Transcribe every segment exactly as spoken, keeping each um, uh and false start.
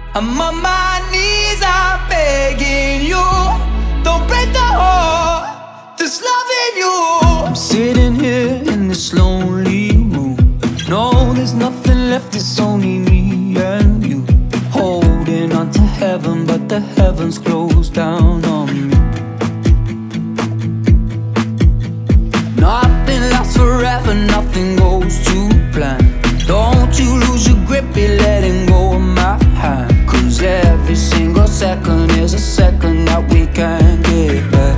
I'm on my knees, I'm begging you. Don't break the heart that's loving you. I'm sitting here in this lonely room. No, there's nothing left, it's only me and you. Holding on to heaven, but the heavens closed down on me. Nothing lasts forever, nothing goes to plan. Don't you lose your grip, be letting go of my hand. Cause every single second is a second that we can't get back.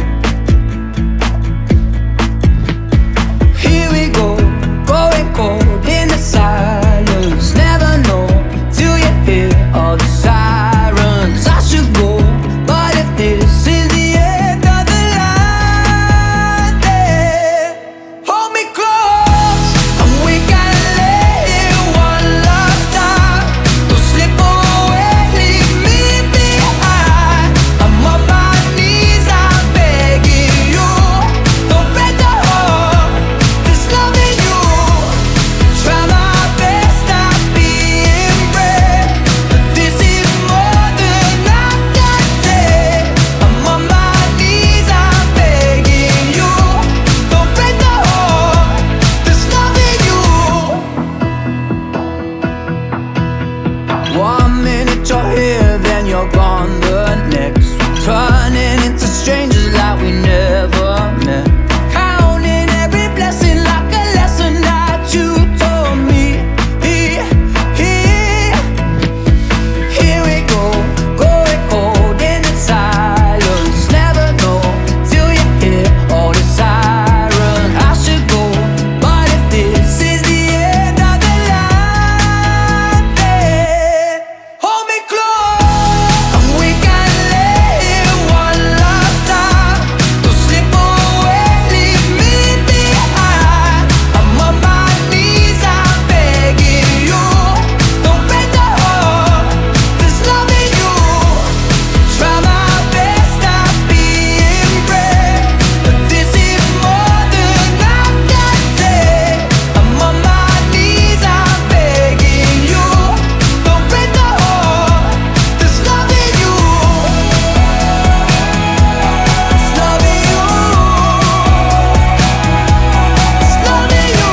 Here we go, going cold in the silence. Never know till you hear all the sirens. I should go, but if this is the end of the line, then hold me close, and we gotta let it one last time. Don't slip away, leave me behind. I'm on my knees, I'm begging you. Don't break the heart that's loving you. Try my best not being brave, but this is more than I can take. I'm on my knees, I'm begging you. Don't break the heart that's loving you. One minute you're here, then you're gone the next. Turning into strangers like we never met. Counting every blessing like a lesson that you told me. Here, here, here we go, going cold in the silence. Never know till you hear all the sirens. I should go, but if this is the end of the line, then hold me close, and we gotta let it one last time. Don't slip away, leave me behind. I'm on my knees, I'm begging you. Don't break the heart that's loving you. Try my best not being brave, but this is more than I can take. I'm on my knees, I'm begging you. Don't break the heart that's loving you. It's loving you. It's loving you.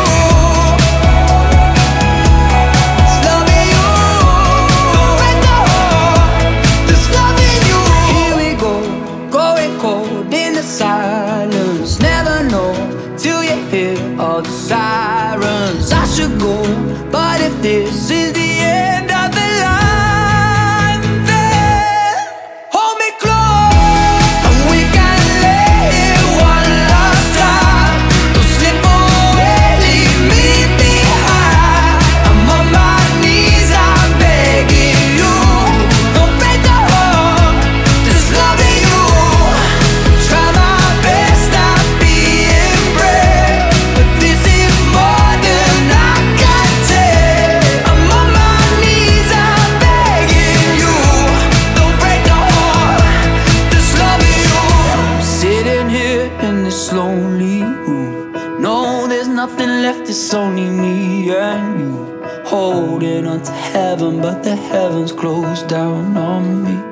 It's loving you. Don't break the heart that's loving you. Here we go, going cold in the silence. Never know till you hear all the sirens. I should go, but if this is the end of the line, then hold me close, and we gotta let it one last time. Don't slip away, leave me behind. I'm on my knees, I'm begging you. Don't break the heart that's loving you. Try my best not being brave, but this is more than I can take. I'm on my knees, I'm begging you. Don't break the heart that's loving you. I'm sitting here in this lonely room. No, there's nothing left, it's only me and you. Holding on to heaven, but the heavens closed down on me.